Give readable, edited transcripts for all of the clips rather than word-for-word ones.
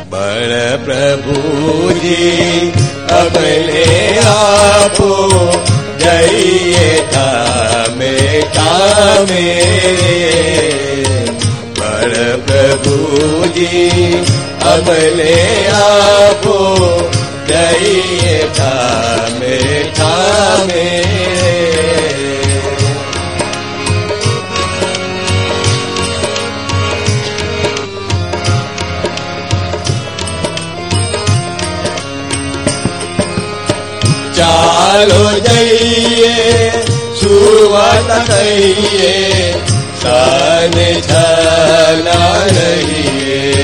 बड़ प्रभु जी अब ले आपो जाइए थामे थामे। बड़ प्रभु जी अब ले आपो जाइए थामे थामे। चालो जाइए शुरुआत करिए सन छला रहिए।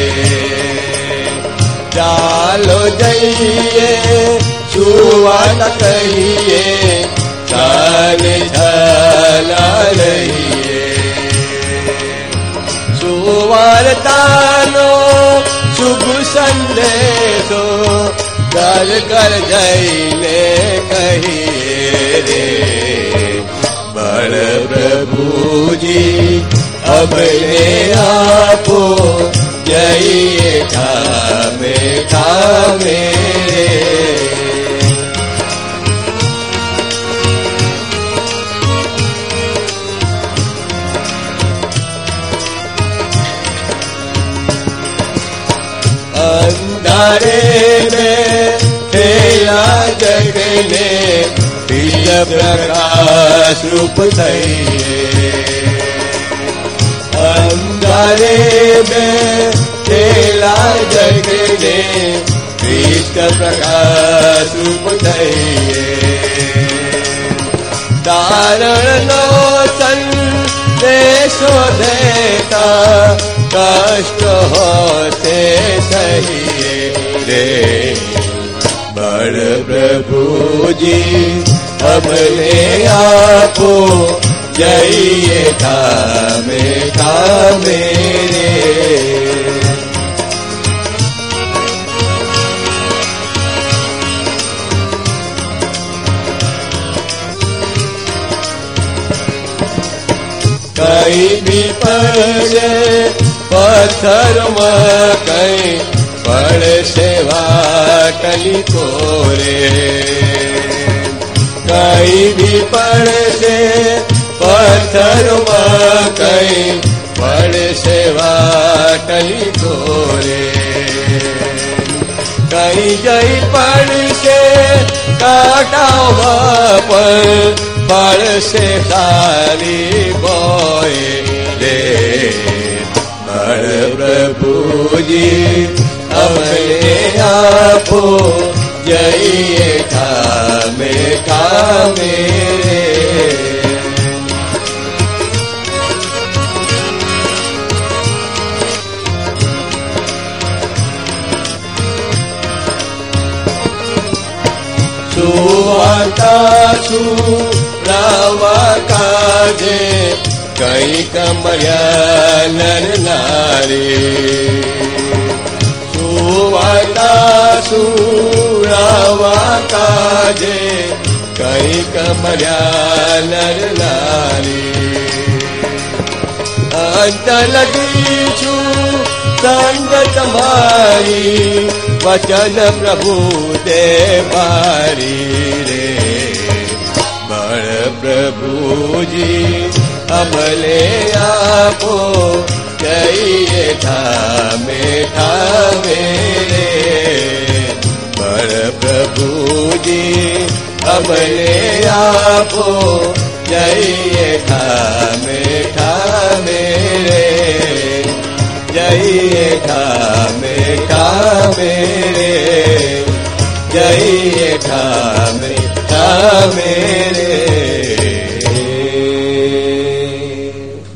चालो जाइए शुरुआत करिए सन छला रहिए। सुवार्तानो शुभ संदेशो घर घर जाइले कहिए रे। बड़ प्रभु जी अब ले आपो जाइए थामे थामे। अंधारे में तेरा जगने दिव्य प्रकाश रूप थइए। अंधारे में तेरा जगने दिव्य प्रकाश रूप थइए। तारण नो संदेशो देता कष्ट होते सहिए रे। बड़ प्रभु जी अब ले आपो जाइए थामे थामे रे। कहीं भी पड़े पत्थर में कहीं पड़ सेवा टली कोरे। कहीं भी पड़ से पत्थर में कहीं पड़ सेवा टली कोरे। कहीं जई पड़ से काटाओ पर पड़ से खाली बोए रे। बड़ प्रभु जी अब ले आपो जाइए थामे थामे रे। सुवार्ता सुनावा काजे कई कमरिया नर नारी। सुवार्ता सुनावा काजे कई कमरिया नर नारी। अंत लगी छु संग तुम्हारी वचन प्रभु दे बारी रे। बड़ प्रभु जी अब ले आपो जाइए थामे थामे रे। बड़ प्रभु जी अब ले आपो जाइए थामे थामे रे। जाइए थामे थामे रे। जाइए थामे थामे रे।